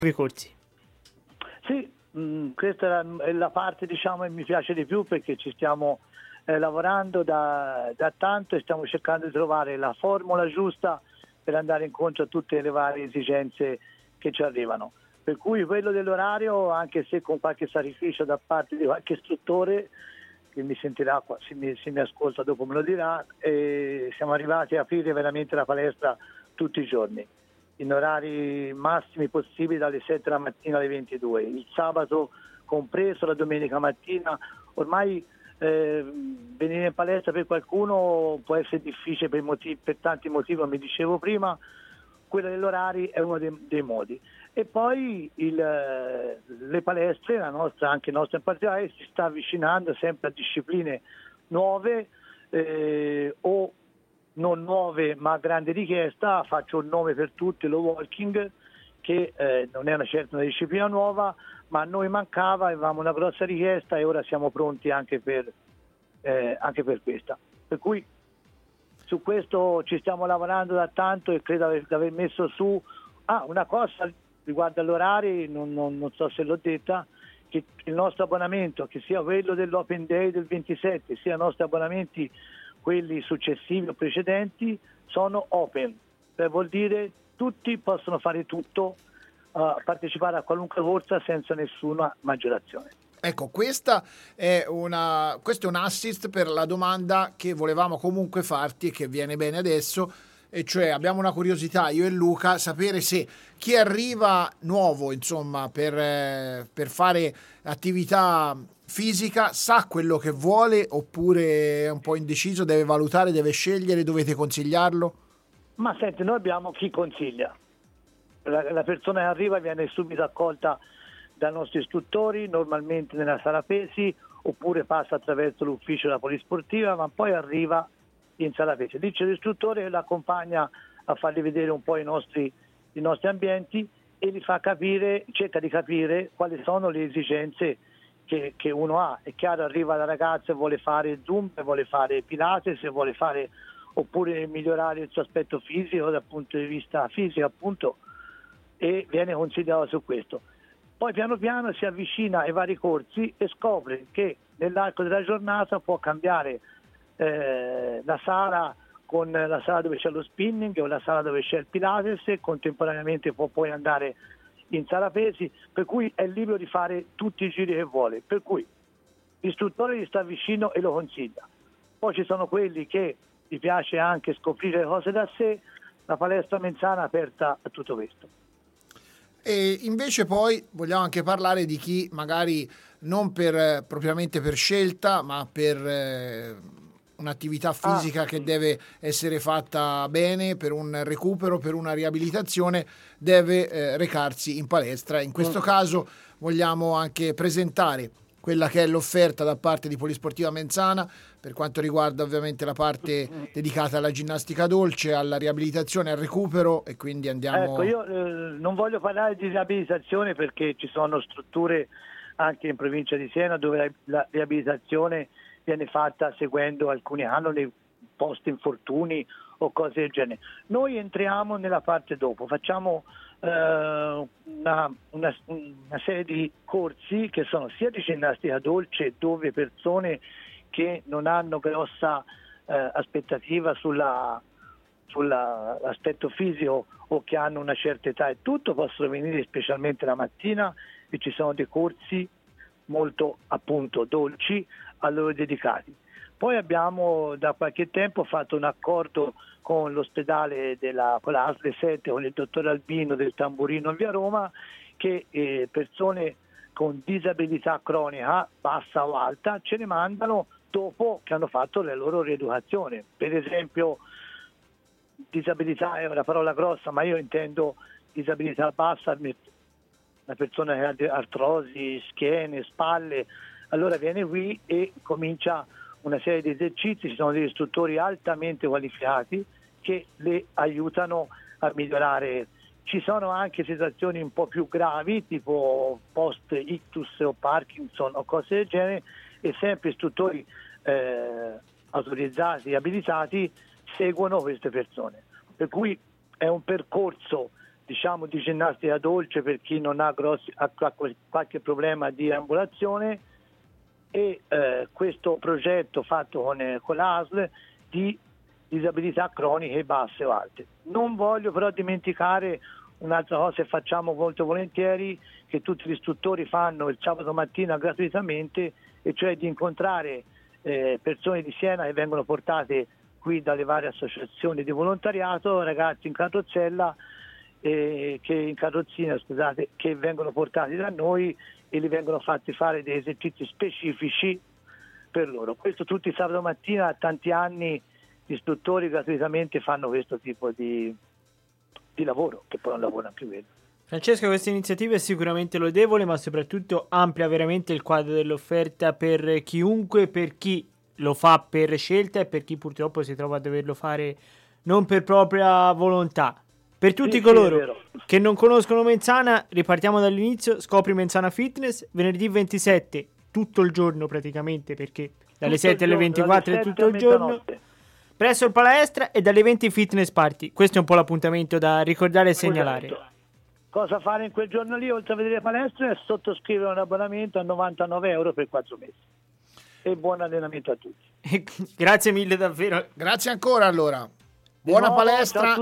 i corsi. Sì, questa è la parte, diciamo, che mi piace di più, perché ci stiamo lavorando da tanto e stiamo cercando di trovare la formula giusta per andare incontro a tutte le varie esigenze che ci arrivano. Per cui quello dell'orario, anche se con qualche sacrificio da parte di qualche istruttore che mi sentirà, se mi ascolta dopo me lo dirà, siamo arrivati a aprire veramente la palestra tutti i giorni, in orari massimi possibili, dalle 7 della mattina alle 22, il sabato compreso, la domenica mattina. Ormai venire in palestra per qualcuno può essere difficile per tanti motivi, come dicevo prima. Quella dell'orari è uno dei modi. E poi le palestre, anche nostra in particolare, si sta avvicinando sempre a discipline nuove o non nuove ma a grande richiesta. Faccio un nome per tutti: lo walking, che non è una disciplina nuova, ma a noi mancava, avevamo una grossa richiesta e ora siamo pronti anche per questa. Per cui su questo ci stiamo lavorando da tanto e credo di aver messo su una cosa riguardo all'orari, non so se l'ho detta, che il nostro abbonamento, che sia quello dell'Open Day del 27, sia i nostri abbonamenti, quelli successivi o precedenti, sono open, vuol dire tutti possono fare tutto, partecipare a qualunque corsa senza nessuna maggiorazione. Ecco, questo è un assist per la domanda che volevamo comunque farti e che viene bene adesso, e cioè abbiamo una curiosità, io e Luca, sapere se chi arriva nuovo, insomma, per fare attività fisica sa quello che vuole, oppure è un po' indeciso, deve valutare, deve scegliere, dovete consigliarlo? Ma senti, noi abbiamo chi consiglia. La persona che arriva viene subito accolta dai nostri istruttori, normalmente nella sala pesi, oppure passa attraverso l'ufficio della polisportiva, ma poi arriva in sala pesi. Lì c'è l'istruttore che l'accompagna a fargli vedere un po' i nostri ambienti e li fa capire, cerca di capire quali sono le esigenze che uno ha. È chiaro, arriva la ragazza e vuole fare Zumba, vuole fare Pilates, vuole fare, oppure migliorare il suo aspetto fisico dal punto di vista fisico, appunto, e viene considerato su questo. Poi piano piano si avvicina ai vari corsi e scopre che nell'arco della giornata può cambiare la sala, con la sala dove c'è lo spinning o la sala dove c'è il Pilates, e contemporaneamente può poi andare in sala pesi, per cui è libero di fare tutti i giri che vuole, per cui l'istruttore gli sta vicino e lo consiglia. Poi ci sono quelli che gli piace anche scoprire le cose da sé, la palestra Menzana è aperta a tutto questo. E invece poi vogliamo anche parlare di chi magari non propriamente per scelta, ma per un'attività fisica che deve essere fatta bene, per un recupero, per una riabilitazione, deve recarsi in palestra. In questo caso vogliamo anche presentare quella che è l'offerta da parte di Polisportiva Menzana per quanto riguarda ovviamente la parte dedicata alla ginnastica dolce, alla riabilitazione, al recupero, e quindi andiamo... Ecco, io non voglio parlare di riabilitazione perché ci sono strutture anche in provincia di Siena dove la riabilitazione viene fatta seguendo alcuni canoni, post infortuni o cose del genere. Noi entriamo nella parte dopo, facciamo una serie di corsi che sono sia di ginnastica dolce, dove persone che non hanno grossa aspettativa sull'aspetto fisico o che hanno una certa età e tutto possono venire specialmente la mattina, e ci sono dei corsi molto appunto dolci a loro dedicati. Poi abbiamo da qualche tempo fatto un accordo con l'ospedale con la ASL 7, con il dottor Albino del Tamburino via Roma, che persone con disabilità cronica bassa o alta ce ne mandano dopo che hanno fatto la loro rieducazione. Per esempio, disabilità è una parola grossa, ma io intendo disabilità bassa, una persona che ha artrosi, schiene, spalle, allora viene qui e comincia una serie di esercizi. Ci sono degli istruttori altamente qualificati che le aiutano a migliorare. Ci sono anche situazioni un po' più gravi, tipo post-ictus o Parkinson o cose del genere, e sempre istruttori autorizzati e abilitati seguono queste persone. Per cui è un percorso diciamo di ginnastica dolce per chi non ha qualche problema di ambulazione, e questo progetto fatto con l'ASL di disabilità croniche basse o alte. Non voglio però dimenticare un'altra cosa che facciamo molto volentieri, che tutti gli istruttori fanno il sabato mattina gratuitamente, e cioè di incontrare persone di Siena che vengono portate qui dalle varie associazioni di volontariato, ragazzi in carrozzina, scusate, che vengono portati da noi e li vengono fatti fare dei esercizi specifici per loro. Questo tutti i sabato mattina, tanti anni gli istruttori gratuitamente fanno questo tipo di lavoro, che poi non lavorano più quello. Francesco, questa iniziativa è sicuramente lodevole, ma soprattutto amplia veramente il quadro dell'offerta per chiunque, per chi lo fa per scelta e per chi purtroppo si trova a doverlo fare non per propria volontà. Per tutti coloro che non conoscono Menzana, ripartiamo dall'inizio. Scopri Menzana Fitness, venerdì 27, tutto il giorno praticamente, perché dalle 7 alle 24 è tutto il giorno, presso il Palestra, e dalle 20 Fitness Party. Questo è un po' l'appuntamento da ricordare e segnalare. Esatto. Cosa fare in quel giorno lì, oltre a vedere le palestre, è sottoscrivere un abbonamento a 99 euro per 4 mesi. E buon allenamento a tutti. Grazie mille davvero. Grazie ancora allora. Buona palestra.